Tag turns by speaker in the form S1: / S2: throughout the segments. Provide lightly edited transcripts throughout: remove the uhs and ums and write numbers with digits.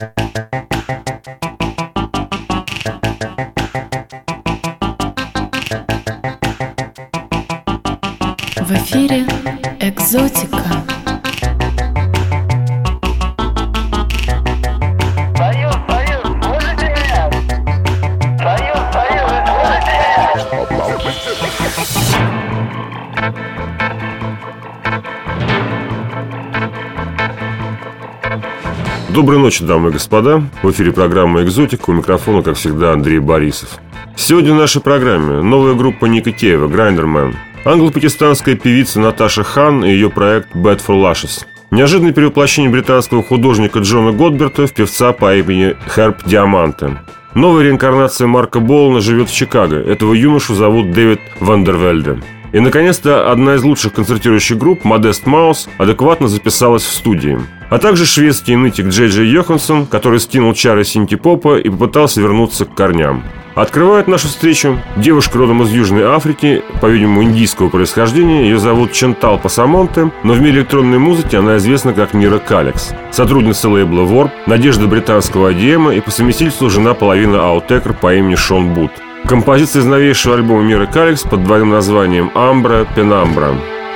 S1: В эфире «Экзотика».
S2: Союз, слышите меня? Союз, слышите меня?
S3: Доброй ночи, дамы и господа. В эфире программа «Экзотика». У микрофона, как всегда, Андрей Борисов. Сегодня в нашей программе новая группа Ника Кейва «Грайндермен», англо-пакистанская певица Наташа Хан и ее проект «Bad for Lashes», неожиданное перевоплощение британского художника Джона Годберта в певца по имени Херб Диаманте. Новая реинкарнация Марка Болана живет в Чикаго. Этого юношу зовут Дэвид Вандервельде. И, наконец-то, одна из лучших концертирующих групп, Modest Mouse, адекватно записалась в студии. А также шведский нытик Джей Джей Йоханссон, который скинул чары синти-попа и попытался вернуться к корням. Открывает нашу встречу девушка родом из Южной Африки, по-видимому, индийского происхождения. Ее зовут Чентал Пасамонте, но в мире электронной музыки она известна как Мира Калекс. Сотрудница лейбла Warp, надежда британского IDM и по совместительству жена половины Outtaker по имени Шон Бут. Композиция из новейшего альбома Мира Калекс под двойным названием «Амбра Пенамбра».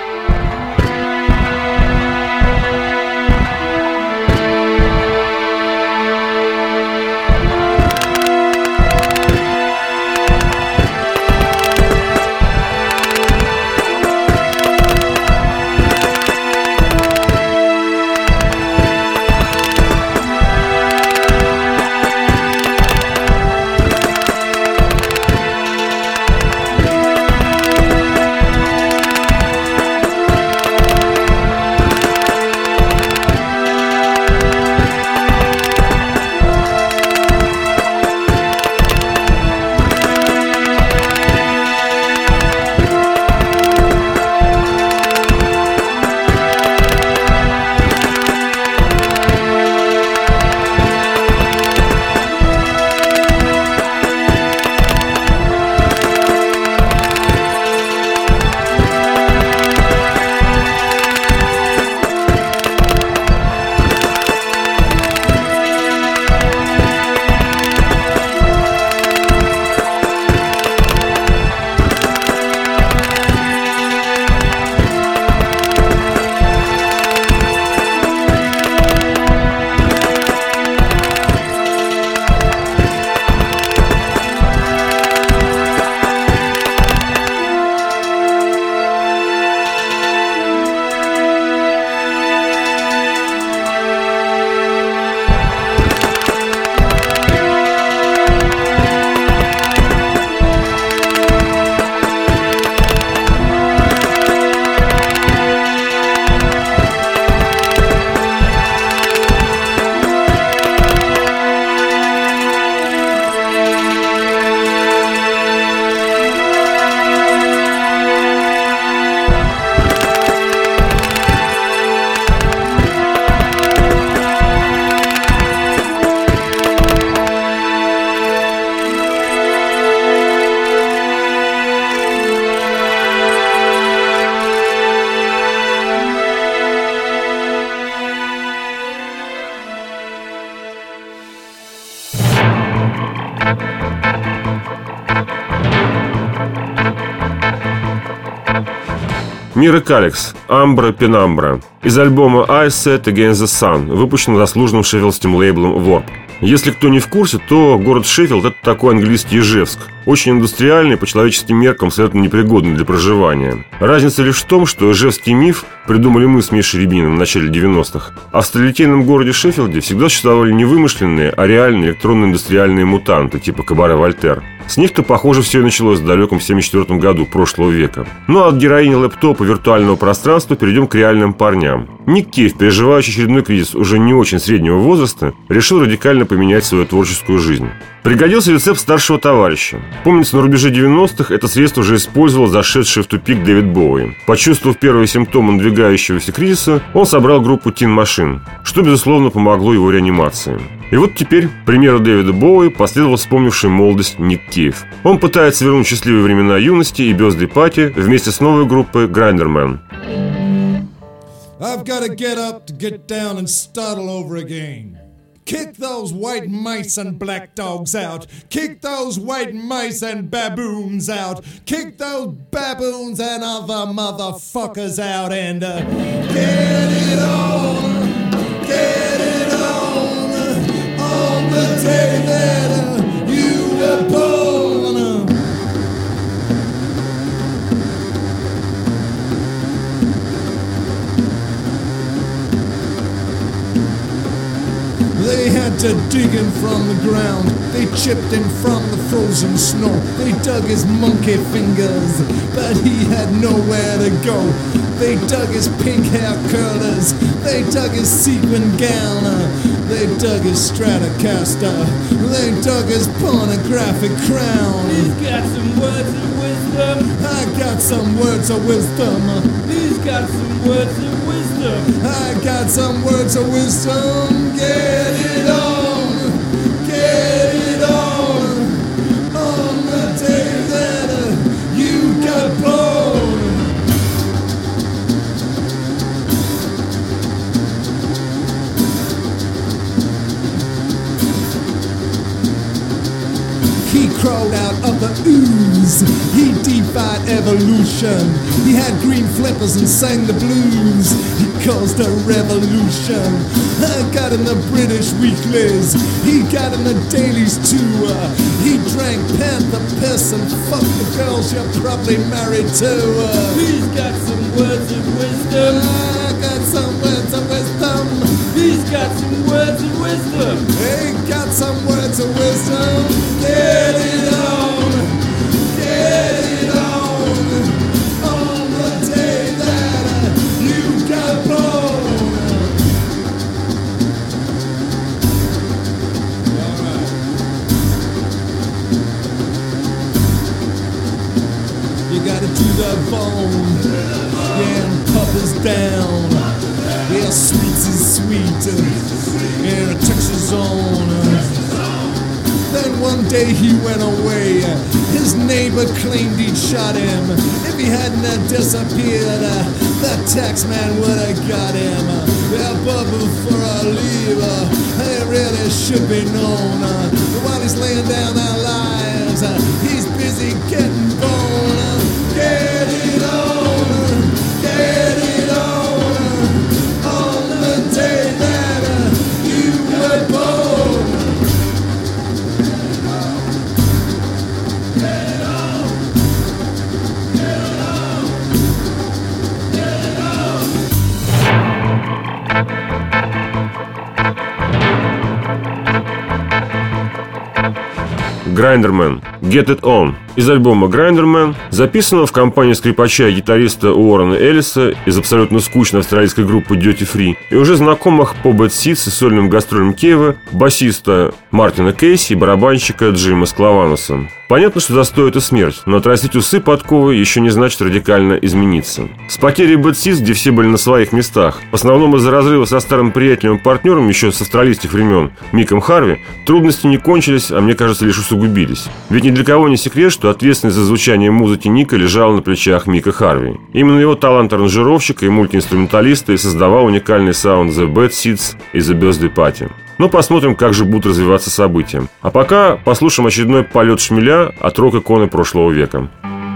S3: Мира Калекс, «Амбра Пенамбра» из альбома I Set Against the Sun, выпущен заслуженным шеффилдским лейблом Warp. Если кто не в курсе, то город Шеффилд – это такой английский Ижевск. Очень индустриальный, по человеческим меркам совершенно непригодный для проживания. Разница лишь в том, что ижевский миф придумали мы с Мишей Рябининым в начале 90-х. А в столетийном городе Шеффилде всегда существовали не вымышленные, а реальные электронно-индустриальные мутанты, типа Кабаре Вольтер. С них-то, похоже, все и началось в далеком 1974 году прошлого века. Ну а от героини лэптопа виртуального пространства перейдем к реальным парням. Ник Кейв, переживающий очередной кризис уже не очень среднего возраста, решил радикально поменять свою творческую жизнь. Пригодился рецепт старшего товарища. Помнится, на рубеже 90-х это средство уже использовал зашедший в тупик Дэвид Боуи. Почувствовав первые симптомы надвигающегося кризиса, он собрал группу Tin Machine, что, безусловно, помогло его реанимации. И вот теперь, к примеру Дэвида Боуи, последовал вспомнивший молодость Ник Кейв. Он пытается вернуть счастливые времена юности и birthday party вместе с новой группой Grinderman.
S4: I've got to get up to get down and start all over again. Kick those white mice and black dogs out. Kick those white mice and baboons out. Kick those baboons and other motherfuckers out and get it on the day that you were born. They had to dig him from the ground. They chipped him from the frozen snow. They dug his monkey fingers, but he had nowhere to go. They dug his pink hair curlers. They dug his sequin gown. They dug his Stratocaster. They dug his pornographic crown.
S5: He's got some words of wisdom.
S4: I got some words of wisdom.
S5: He's got some words of wisdom.
S4: I got some words of wisdom. Get it on the day that you got born. He crawled out of the ooze. He defied evolution. He had green flippers and sang the blues. He caused a revolution. I got in the British weeklies. He got in the dailies too. He drank panther piss and fucked the girls you're probably married to.
S5: He's got some words of wisdom.
S4: I got some words of wisdom.
S5: He's got some words of wisdom.
S4: He got some words of wisdom. Get it on the day that you got born. You gotta do the bone, yeah, and puppers down. Yeah, sweets is sweet, yeah, Texas on. Then one day he went away. His neighbor claimed he'd shot him. If he hadn't disappeared, the tax man would have got him. Yeah, but before I leave, it really should be known. While he's laying down our lives, he's busy getting born. Get it on the day that you were born.
S3: Грайндермен. Get It On. Из альбома Грайндермен, записанного в компании скрипача и гитариста Уоррена Эллиса из абсолютно скучной австралийской группы Dirty Free и уже знакомых по Bad Seeds и сольным гастролям Кейва, басиста Мартина Кейси и барабанщика Джима Скловануса. Понятно, что застой — это смерть, но отрастить усы подковы еще не значит радикально измениться. С потерей Bad Seeds, где все были на своих местах, в основном из-за разрыва со старым приятелем и партнером еще с австралийских времен Миком Харви, трудности не кончились, а мне кажется, лишь усугубились. Ведь ни для кого не секрет, что ответственность за звучание музыки Ника лежала на плечах Мика Харви. Именно его талант аранжировщика и мультиинструменталиста и создавал уникальный саунд The Bad Seeds и The Birthday Party. Но посмотрим, как же будут развиваться события. А пока послушаем очередной полет шмеля от рок-иконы прошлого века.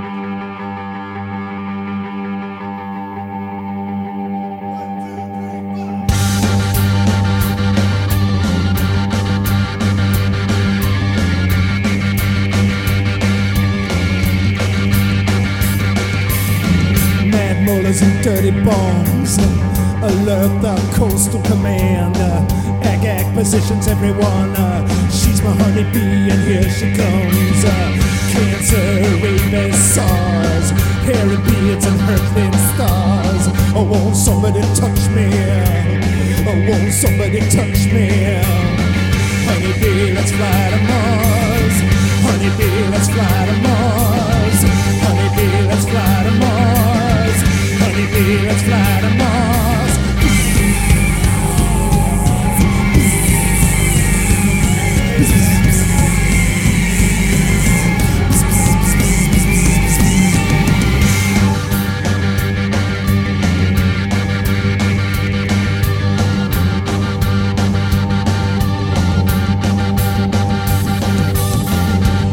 S4: And dirty bombs alert the coastal command. Ag positions everyone. She's my honeybee and here she comes. Cancer, rabies, SARS, hairy beards and hurtling stars. Oh, won't somebody touch me? Oh, won't somebody touch me? Honeybee, let's fly to Mars. Honeybee, let's fly to Mars. Honeybee, let's fly to Mars. Honeybee, let's fly to Mars.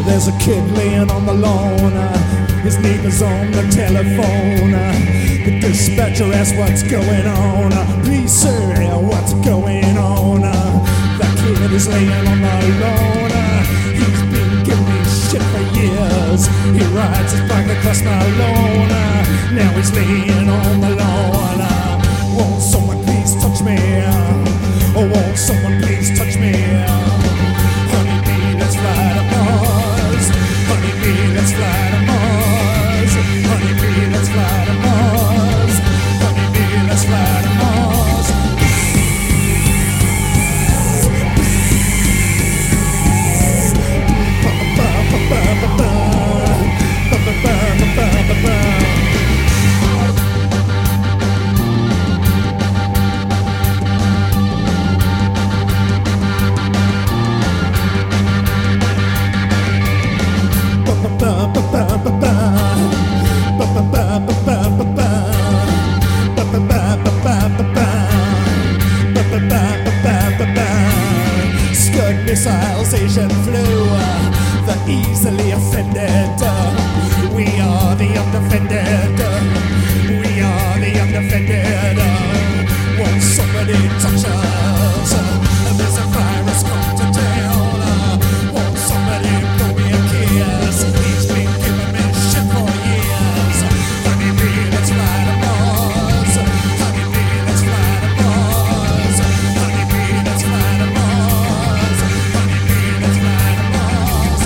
S4: There's a kid laying on the lawn, his neighbor's on the telephone. The dispatcher asks what's going on. Please sir, what's going on? That kid is laying on the lawn. He's been giving me shit for years. He rides his bike across my lawn. Now he's laying on the lawn. Won't someone please touch me? Oh, won't someone please touch me? Honeybee, let's fly to Mars. Honeybee, let's fly to Mars. Honeybee, let's fly to Mars. Honeybee, let's fly to Mars. Scud missiles, Asian flu, the easily offended. We are the undefended. We are the undefended. Won't somebody touch us? There's a virus come to town. Won't somebody blow me a kiss? He's been giving me shit for years. Honeybee, let's fly to Mars. Honeybee, let's fly to Mars. Honeybee, let's fly to Mars. Honeybee, let's fly to Mars.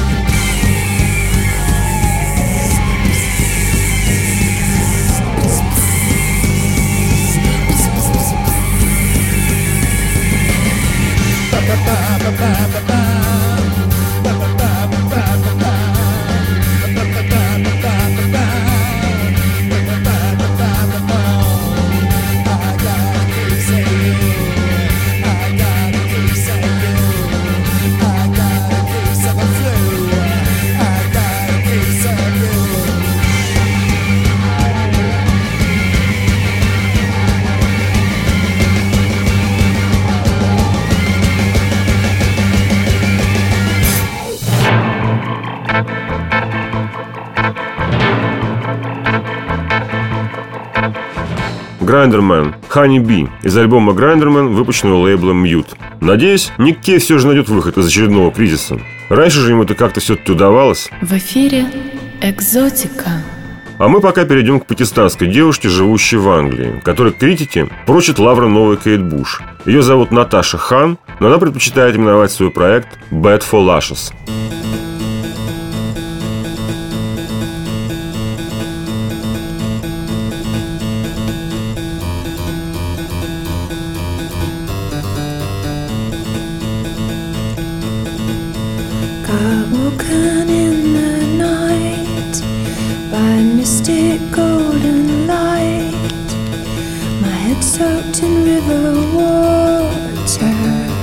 S3: Грайндермен, Honeybee из альбома Грайндермен, выпущенного лейблом Mute. Надеюсь, Ник Кейв все же найдет выход из очередного кризиса. Раньше же ему это как-то все-таки удавалось.
S1: В эфире «Экзотика».
S3: А мы пока перейдем к пакистанской девушке, живущей в Англии, которой критики прочат лавры новой Кейт Буш. Ее зовут Наташа Хан, но она предпочитает именовать свой проект Bad for Lashes.
S6: Got woken in the night by mystic golden light. My head soaked in river water.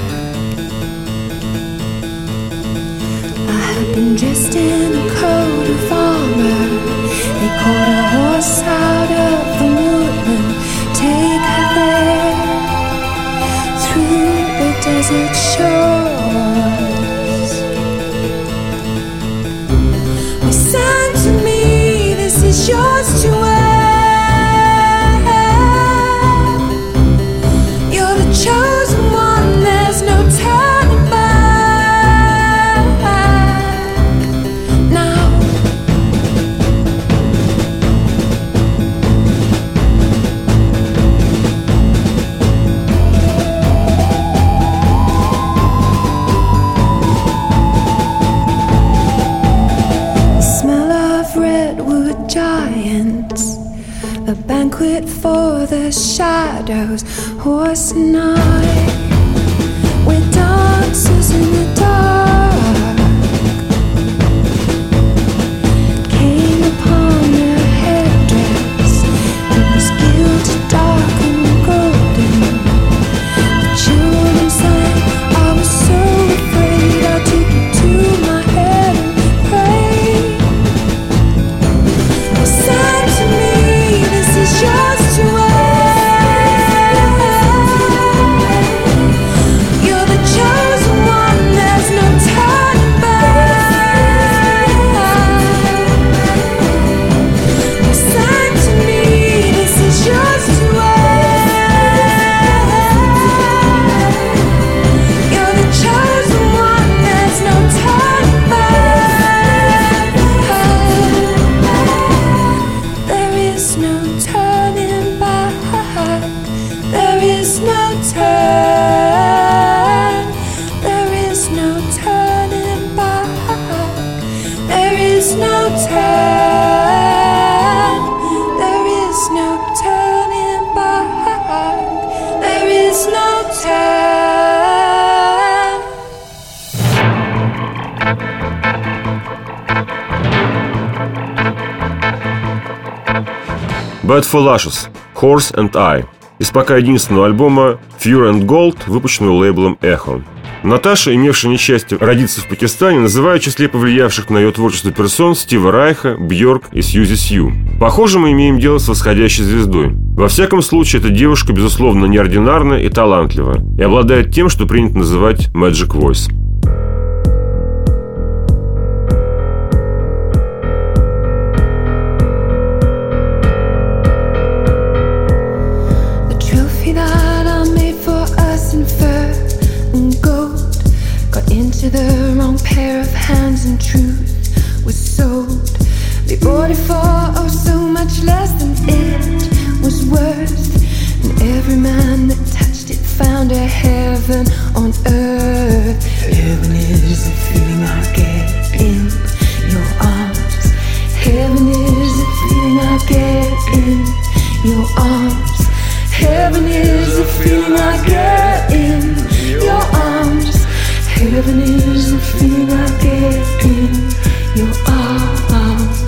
S6: I had been dressed in a coat of armor. They called a horse out of the woodland. Take her there through the desert shores. Listen to me, this is yours to wear. You're the chosen one, there's no turning back now. A banquet for the shadows, horse and I, we're dancers in the dark. Came upon her headdress, it was gilded, dark and golden. The children sang, I was so afraid. I took it to my head and prayed. Listen to me, this is yours to wear. no turning back. There is no turn. There is no turning back. There is no turn.
S3: Bad for Lashes, Horse and I. Из пока единственного альбома Fur and Gold, выпущенного лейблом Echo. Наташа, имевшая несчастье родиться в Пакистане, называют в числе повлиявших на ее творчество персон Стива Райха, Бьорк и Сьюзи Сью. Похоже, мы имеем дело с восходящей звездой. Во всяком случае, эта девушка, безусловно, неординарна и талантлива, и обладает тем, что принято называть Magic Voice.
S6: Into the wrong pair of hands, and truth was sold. They bought it for oh so much less than it was worth. And every man that touched it found a heaven on earth. Heaven is the feeling I get in your arms. Heaven is the feeling I get in your arms. Heaven is the feeling I get in your arms. Heaven is the feeling I get in your arms.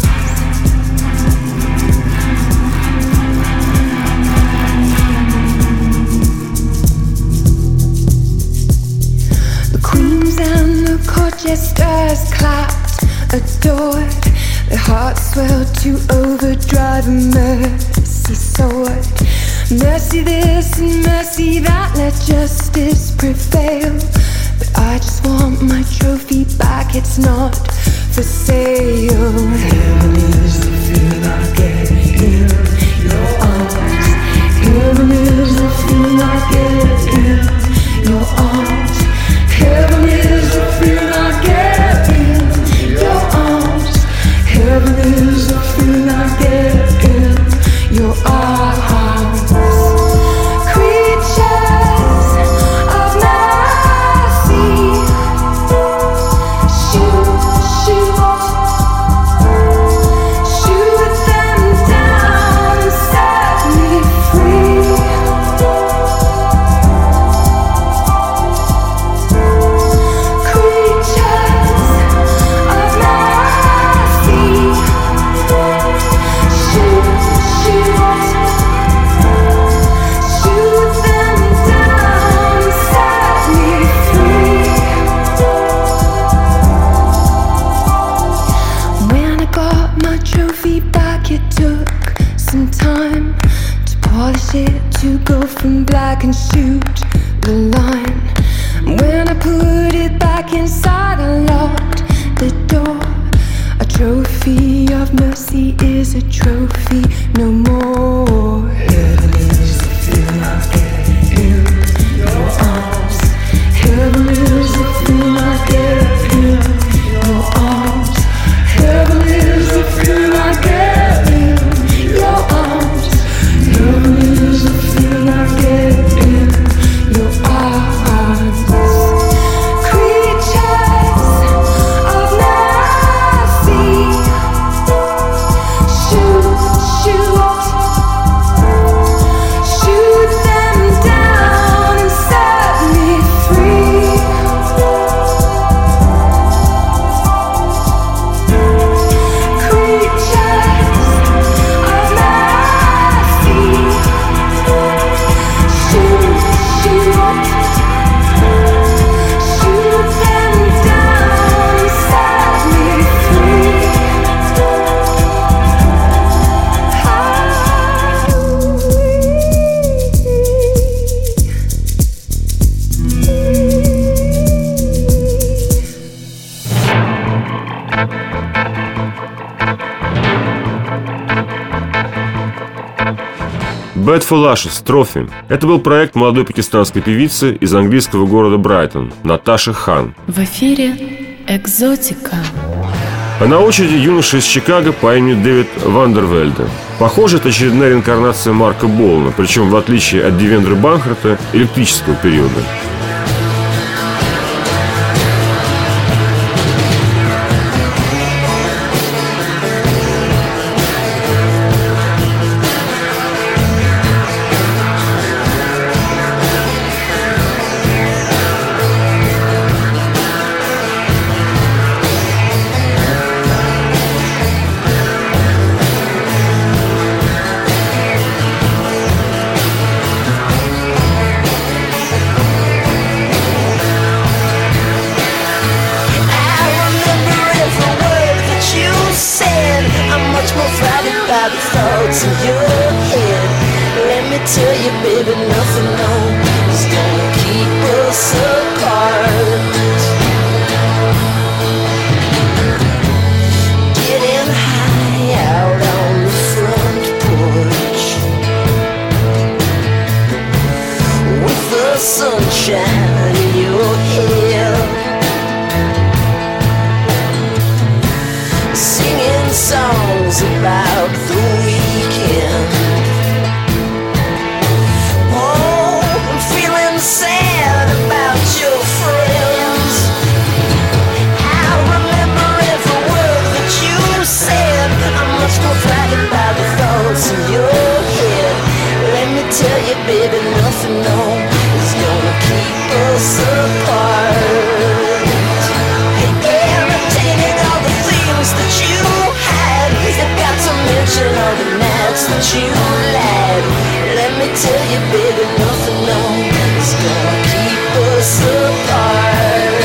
S6: The queens and the court jesters clapped, adored. Their hearts swelled to overdrive, and mercy soared. Mercy this and mercy that, let justice prevail. But I just want my trophy back, it's not for sale. Heaven is the feeling I get in your arms. Heaven is the feeling I get in your arms. Heaven is the feeling I get in your arms. Heaven is the feeling I get in your arms. Creatures of mercy, shoot them down, set me free. Creatures of mercy, shoot them down, set me free. When I got my trophy back, it took some time to polish it, to go from black and shoot the line. When I put it back inside, I locked the door. A trophy of mercy is a trophy no more. Heaven is the feeling I get in your arms. Heaven is the feeling I get in your arms. Heaven is the feeling I get in your arms. Heaven is the feeling I get in your arms. Creatures of mercy, shoot them down and set me free.
S3: Bad for Lashes, Trophy. Это был проект молодой пакистанской певицы из английского города Брайтон, Наташи Хан.
S1: В эфире «Экзотика».
S3: А на очереди юноша из Чикаго по имени Дэвид Вандервельде. Похоже, это очередная реинкарнация Марка Болана, причем в отличие от Девендры Банхарта, электрического периода.
S6: baby, nothing, no, is gonna keep us apart. Getting high out on the front porch, with the sunshine in your hair, singing songs about the weekend. Oh, I'm feeling sad about your friends. I remember every word that you said. I'm much more frightened by the thoughts in your head. Let me tell you, baby, nothing, no, is gonna keep us apart. Irritating all the things that you had. You've got to mention all the nights that you lied. Let me tell you, baby, nothing, no, is gonna keep us apart.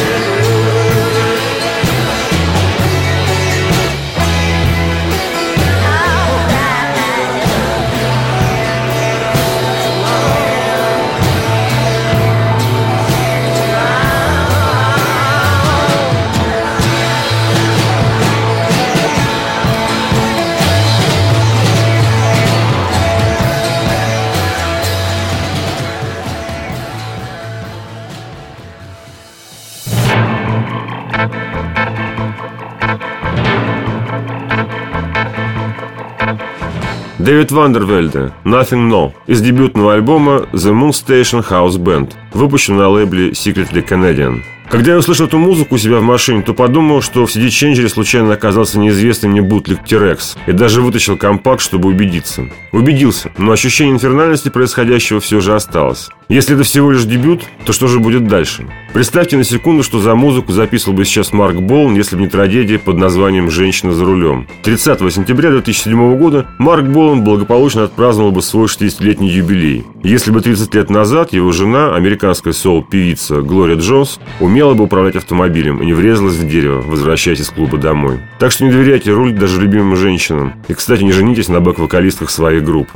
S3: Дэвид Вандервельде «Nothing No» из дебютного альбома The Moon Station House Band, выпущен на лейбле Secretly Canadian. Когда я услышал эту музыку у себя в машине, то подумал, что в CD-ченджере случайно оказался неизвестный мне бутлег T-Rex, и даже вытащил компакт, чтобы убедиться. Убедился, но ощущение инфернальности происходящего все же осталось. Если это всего лишь дебют, то что же будет дальше? Представьте на секунду, что за музыку записывал бы сейчас Марк Болан, если бы не трагедия под названием «Женщина за рулем». 30 сентября 2007 года Марк Болан благополучно отпраздновал бы свой 60-летний юбилей. Если бы 30 лет назад его жена, американская соул-певица Глория Джонс, умела бы управлять автомобилем и не врезалась в дерево, возвращаясь из клуба домой. Так что не доверяйте руль даже любимым женщинам. И, кстати, не женитесь на бэк-вокалистках своих групп.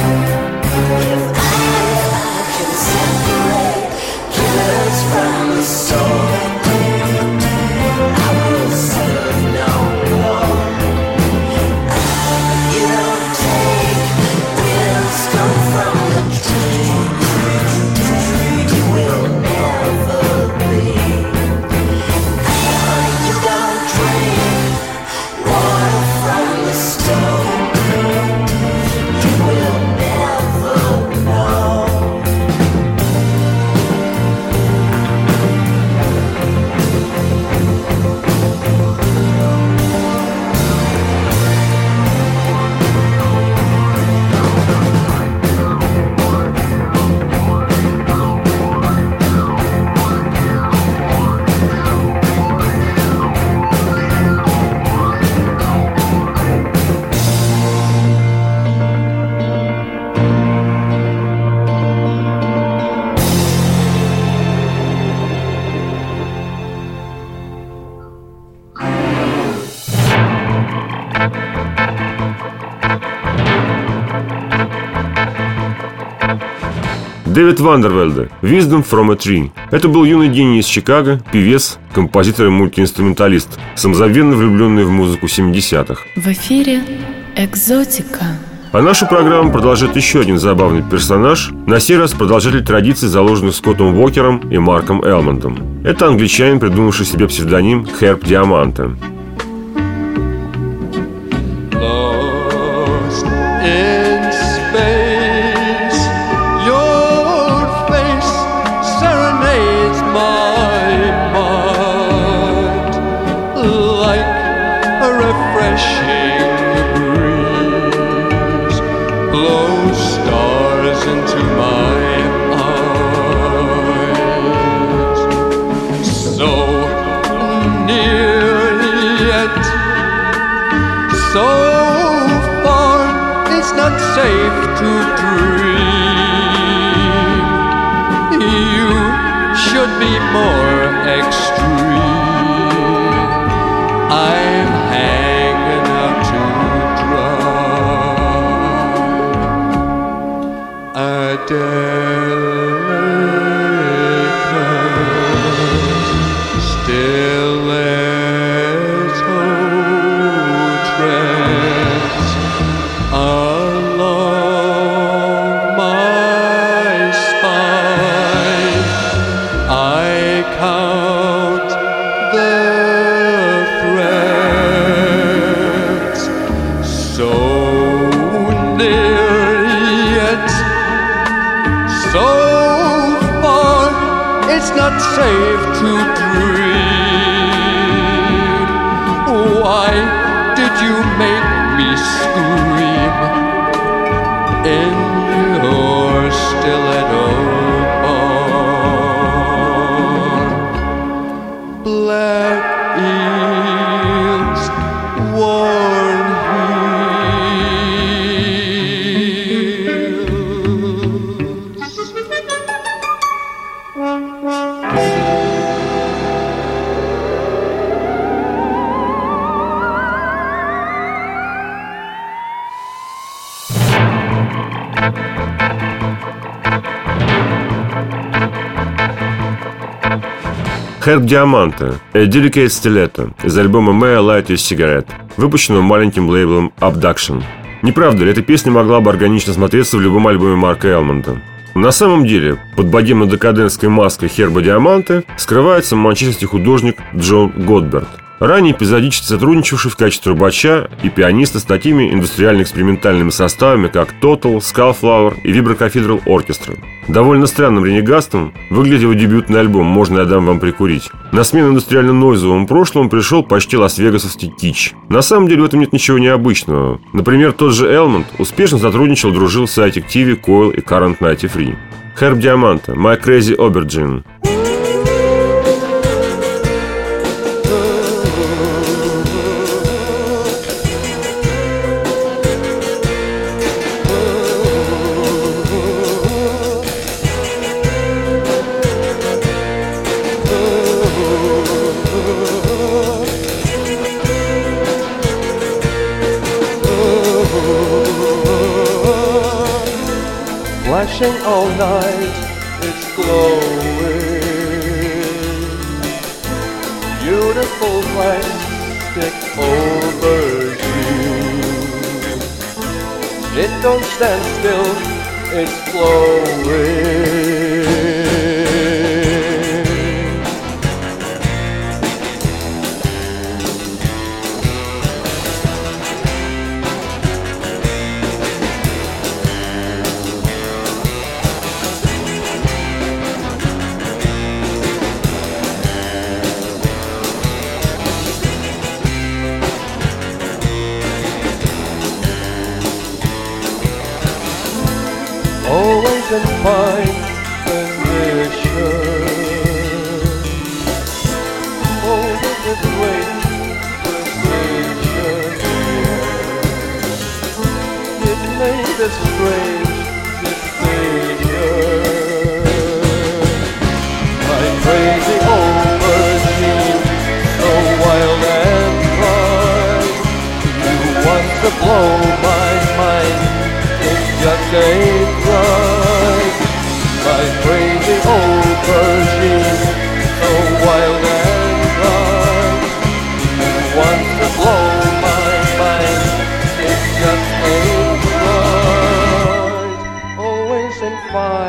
S6: From the
S3: Дэвид Вандервельде «Wisdom from a Tree». Это был юный гений из Чикаго, певец, композитор и мультиинструменталист, самозабвенно влюбленный в музыку 70-х.
S1: В эфире «Экзотика».
S3: А нашу программу продолжит еще один забавный персонаж, на сей раз продолжатель традиций, заложенных Скоттом Уокером и Марком Элмондом. Это англичанин, придумавший себе псевдоним Херб Диаманте.
S7: Safe to dream. You should be more extreme. I'm hanging out to dry. A delicate, stiletto treads along my spine. I count the threads, so near yet so far. It's not safe to dream. Why did you make me scream in your stiletto bar? Black eels, worn heels.
S3: Херб Диаманте «A Delicate Stiletto» из альбома «May I Light Your Cigarette», выпущенного маленьким лейблом Abduction. Не правда ли, эта песня могла бы органично смотреться в любом альбоме Марка Элмонда? На самом деле, под богемно-декадентской маской Херба Диаманте скрывается манчестерский художник Джон Готберт, ранее эпизодически сотрудничавший в качестве трубача и пианиста с такими индустриально-экспериментальными составами, как Total, Skullflower и Vibro Cathedral Orchestra. Довольно странным ренегатством выглядел дебютный альбом «Можно я дам вам прикурить». На смену индустриально-нойзовому прошлому пришел почти лас-вегасовский кич. На самом деле в этом нет ничего необычного. Например, тот же Элмонд успешно сотрудничал, дружил с Attic TV, Coil и Current 93. Херб Диаманте «My Crazy Aubergine».
S7: Flashing all night, it's glowing. Beautiful plastic aubergine. It don't stand still, it's flowing. Always in fine condition, molded with great precision. It made a strange decision. My crazy aubergine, so wild and bright, you want to blow my mind. Just ain't right. My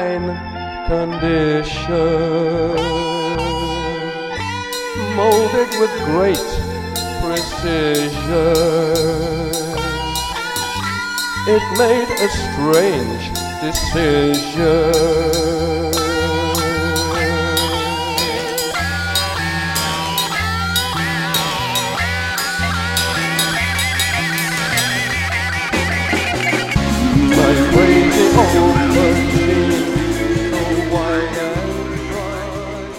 S7: fine condition, molded with great precision. It made a strange decision. My crazy old machine, so wide and dry.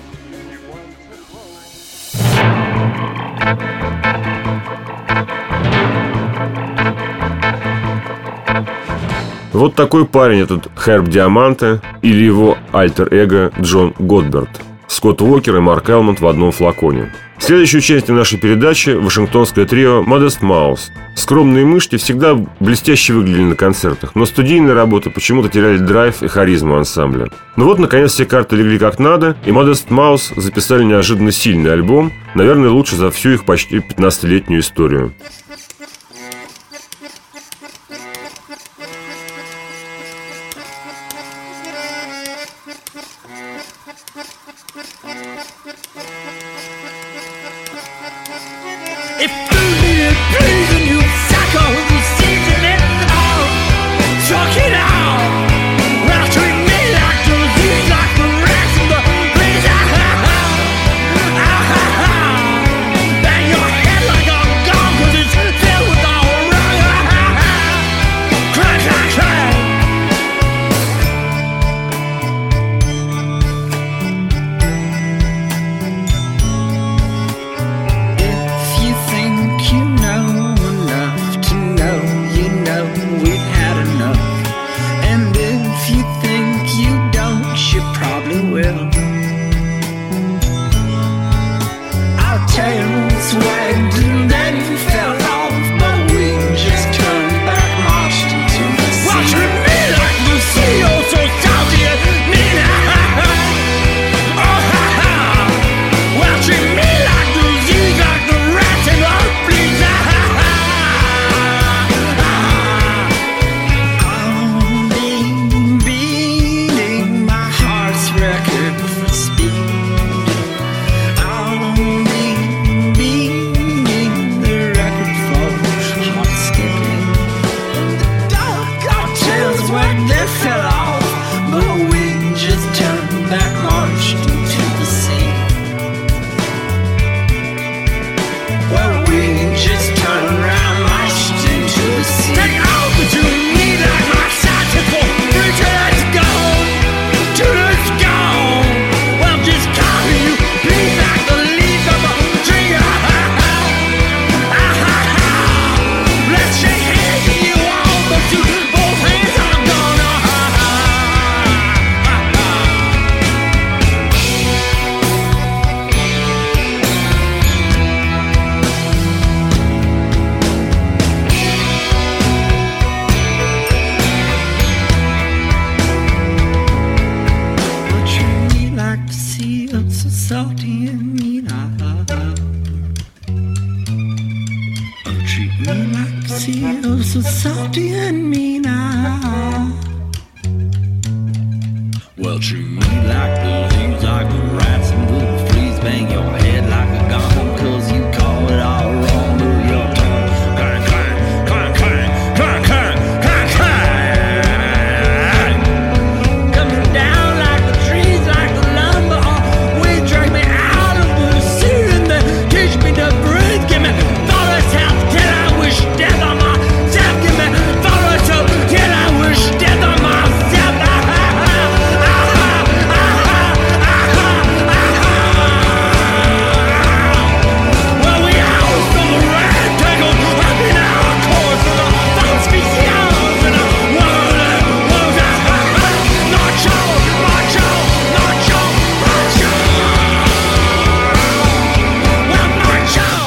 S3: Вот такой парень этот Херб Диаманте или его альтер-эго Джон Готберт. Скотт Уокер и Марк Элмонд в одном флаконе. Следующий участник нашей передачи – вашингтонское трио Modest Mouse. Скромные мышки всегда блестяще выглядели на концертах, но студийные работы почему-то теряли драйв и харизму ансамбля. Но вот, наконец, все карты легли как надо, и Modest Mouse записали неожиданно сильный альбом, наверное, лучше за всю их почти 15-летнюю историю.
S5: If food is pleasing you, suckers, season it all, chuck it out. Well, treat me like the disease, like the rats in the breeze. Bang your head like a gong, 'cause it's filled with all wrong. Cry, cry, cry. If you think you know enough to know, you know we've had enough. And if you think you don't, you probably will. Our tails wagged and then fell off, but we just turned back, marched into the sea. Watch me like the sea, oh so salty and mean. Oh ha ha. Well, treat me like the disease, like the rats and the fleas. I'm beating my heart's record for speed. I'm beating the record for heart skipping. The dark cocktails where they fell off, but we just turned back, marched into the sea. Well, we just turned around, marched into the sea. Take over to me like my saxophone. It's gone, it's gone. Well, just copy you, please, like the leaves of a tree. Let's shake hands and you all, but you both hands are gone. But treat me like the sea, I'm so salty and mean. Treat me like the sea, I'm so salty and mean. Well, treat me like the things, like the rats and the fleas. Bang your head like a gong, 'cause you call it all wrong. Move your tongue. Clang, clang, clang, clang, clang, clang, clang, clang. Coming down like the trees, like the lumber. We drag me out of the sea and then teach me to breathe. Give me forest health till I wish death on myself. Give me forest health till I wish death on myself. Well, we out from the red tangle, up in our course of the false visions and a world that was not show, not show, not show, not show. Well, not show.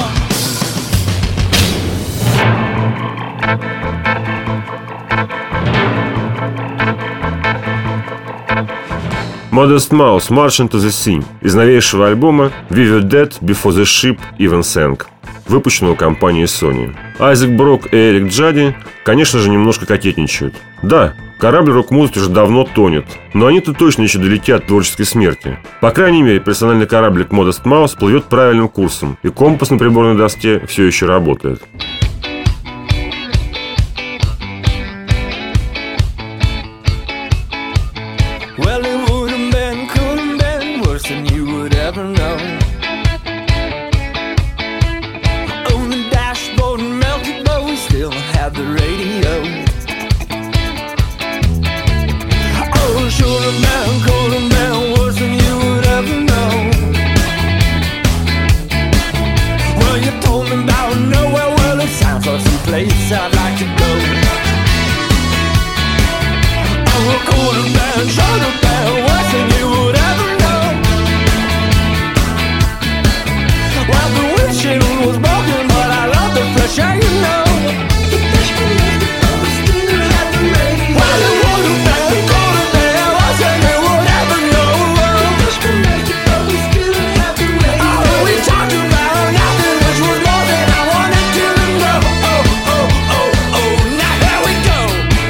S3: Modest Mouse March into the Sea из новейшего альбома We Were Dead Before the Ship Even Sank, выпущенного компанией Sony. Айзек Брок и Эрик Джади, конечно же, немножко кокетничают. Да, Корабль рок-музыки уже давно тонет, но они-то точно еще долетят творческой смерти. По крайней мере, персональный кораблик Modest Mouse плывет правильным курсом, и компас на приборной доске все еще работает.
S8: Well, it would have been, could have been worse than you would ever know. On the dashboard melted, but we still had the radio. Oh, it should have been, could have been worse than you would ever know. Well, you told me about nowhere, well, it sounds like some place I'd like to go. Oh, it could have been, should have been worse than you would ever know. Well, the windshield was broken, but I love the fresh air, you know. Well, it would have been, could have been worse than you would ever know. Oh, we talked about nothing, which was more than I wanted to know. Oh, oh, oh, oh, now here we go.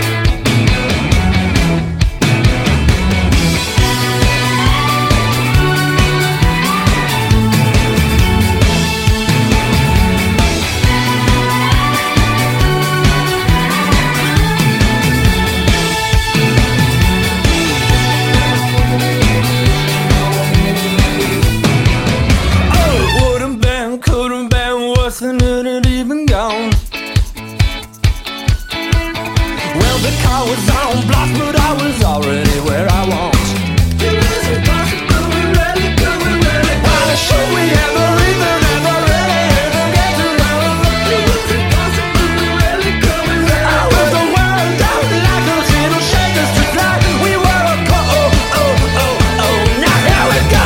S8: Oh, it would have been, could have been worse than it had even gone. Well, the car was on blast, but I was already where I want. Well, should we ever even get to know? I was the world out like a little shakers to fly. We were a now here we go.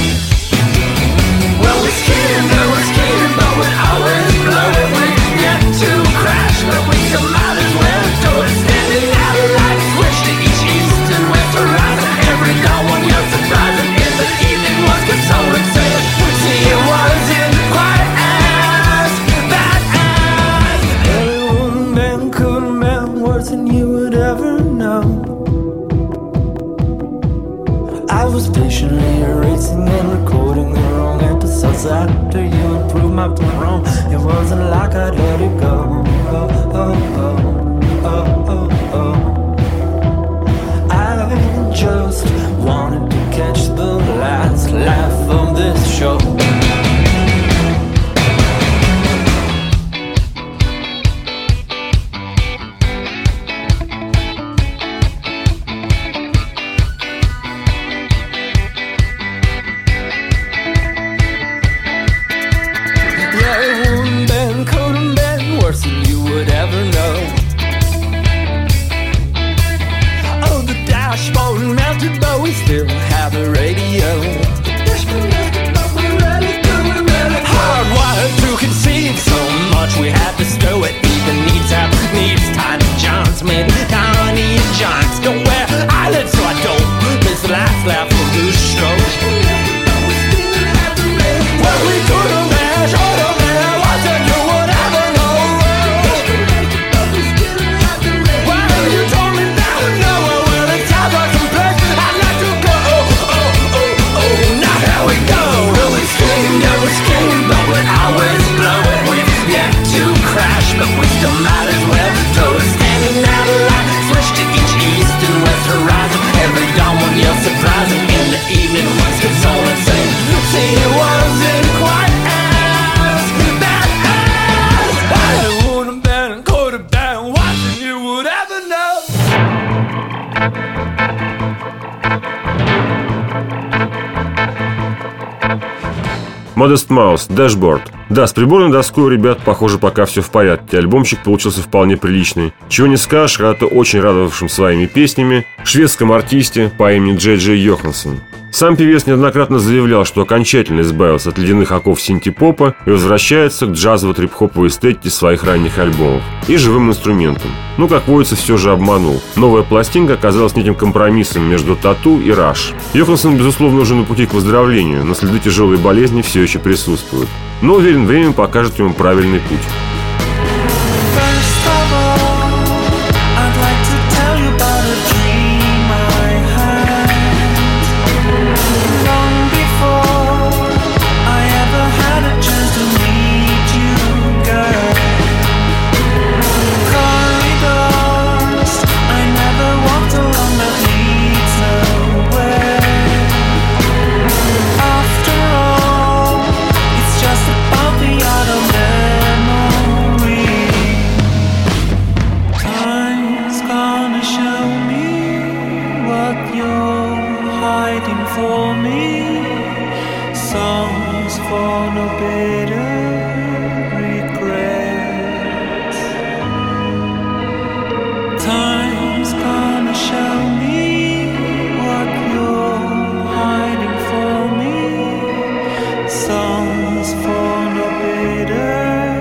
S8: Well, we're skating, but we're always blowing. We get to crash, but we still might as well do it. Standing out of light, switch to each east and west horizon. Every dawn one year surprising. In the evening was consoling, saying, see, it wasn't quite as bad as. Well, it wouldn't been, couldn't been worse than you would ever know. I was patiently erasing and recording the wrong episodes after you improved my point wrong. It wasn't like I'd let it go. Oh, oh, oh, oh, oh, oh. I just wanted to catch the last laugh of this show. Yeah, it wouldn't been, couldn't been worse than you would ever know. Oh, the dashboard melted, but we still have the radio. Hardwired to conceive so much we had to stow it. Even needs tiny Johns made tiny giants. Don't wear eyelids so I don't miss the last laugh of this show. Well, we could have been, should have been, worse than you would ever know. Well, you told me that nowhere, well, it sounds like some place I'd like to go. Now here we go. Well, we're skating, but we're always blowing. We've yet to crash, but we still might as well. So we're standing out of line, switch to each east and west horizon. Every dawn one year surprising. In the evening was consoling, saying, see, it wasn't quite as bad as. It would have been, could have been worse than you would ever know.
S3: Modest Mouse, Dashboard. Да, с приборной доской у ребят, похоже, пока все в порядке. Альбомчик получился вполне приличный. Чего не скажешь, когда-то очень радовавшим своими песнями шведском артисте по имени Джей Джей Йоханссон. Сам певец неоднократно заявлял, что окончательно избавился от ледяных оков синти-попа и возвращается к джазово-трип-хоповой эстетике своих ранних альбомов и живым инструментам. Ну, как водится, все же обманул. Новая пластинка оказалась неким компромиссом между Тату и Rush. Йоханссон, безусловно, уже на пути к выздоровлению, но следы тяжелой болезни все еще присутствуют. Но, уверен, время покажет ему правильный путь.
S8: First of all, I'd like to tell you about a
S9: show me what you're hiding for me? Songs for no bitter regrets. Time's gonna show me what you're hiding for me. Songs for no bitter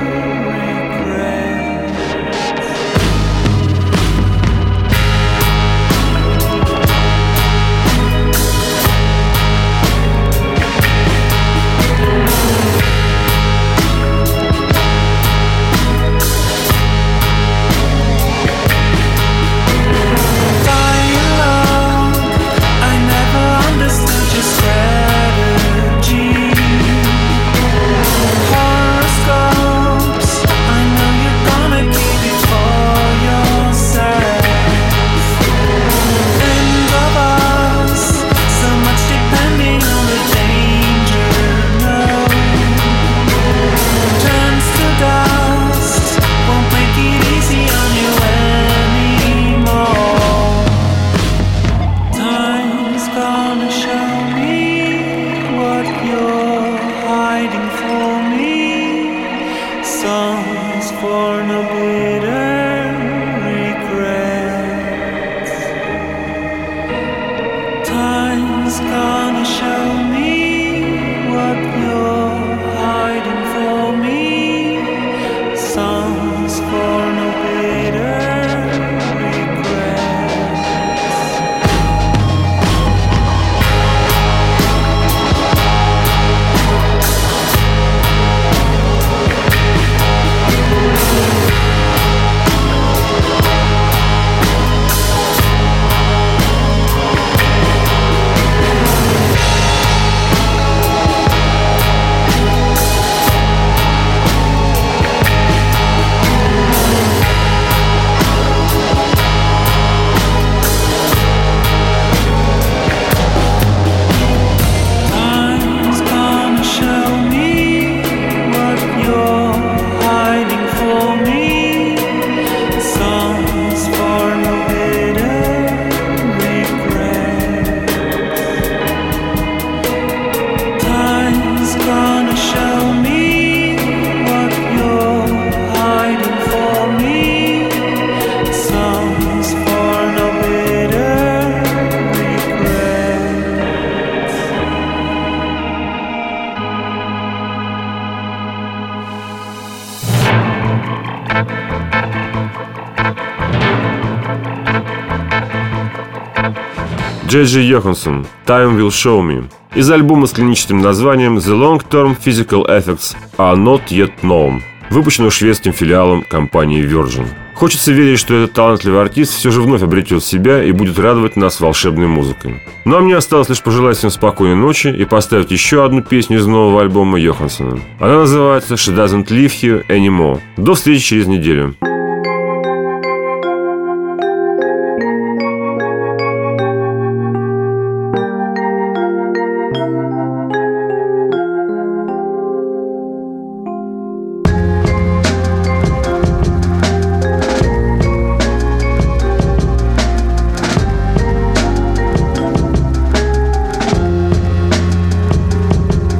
S3: Джей Джей Йоханссон «Time Will Show Me» из альбома с клиническим названием «The Long-Term Physical Effects Are Not Yet Known», выпущенного шведским филиалом компании Virgin. Хочется верить, что этот талантливый артист все же вновь обретет себя и будет радовать нас волшебной музыкой. Ну а мне осталось лишь пожелать всем спокойной ночи и поставить еще одну песню из нового альбома Йоханссона. Она называется «She Doesn't Live Here Anymore». До встречи через неделю.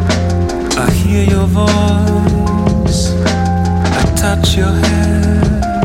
S9: Your voice, I touch your hair.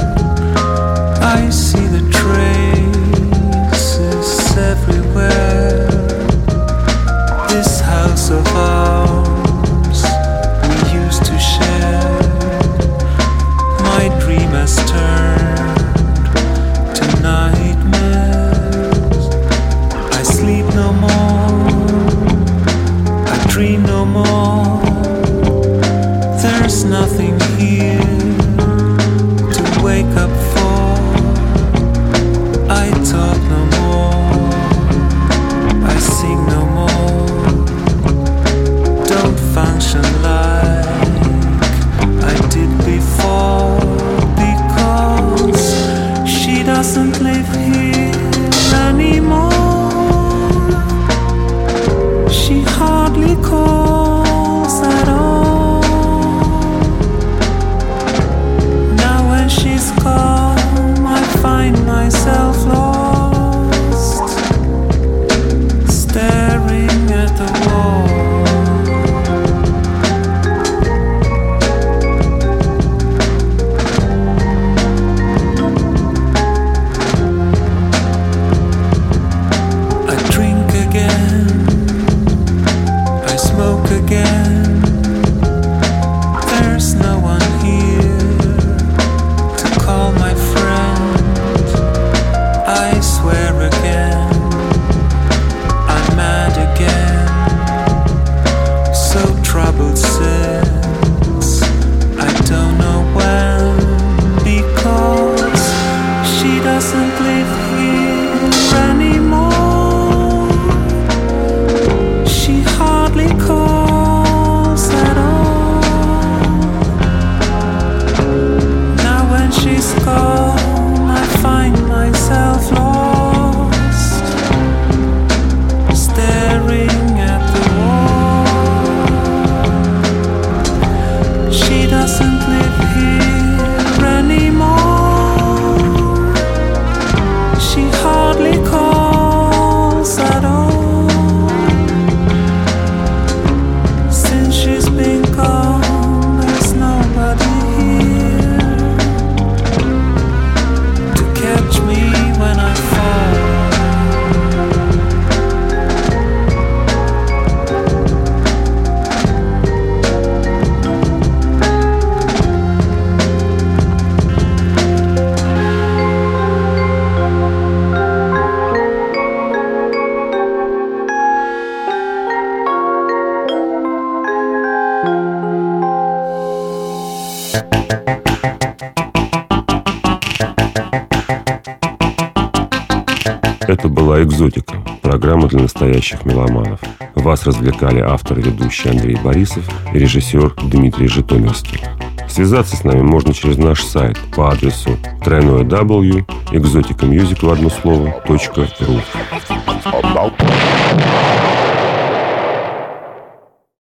S3: Это была «Экзотика», программа для настоящих меломанов. Вас развлекали автор и ведущий Андрей Борисов и режиссер Дмитрий Житомирский. Связаться с нами можно через наш сайт по адресу www.exoticamusic в одно слово .ru.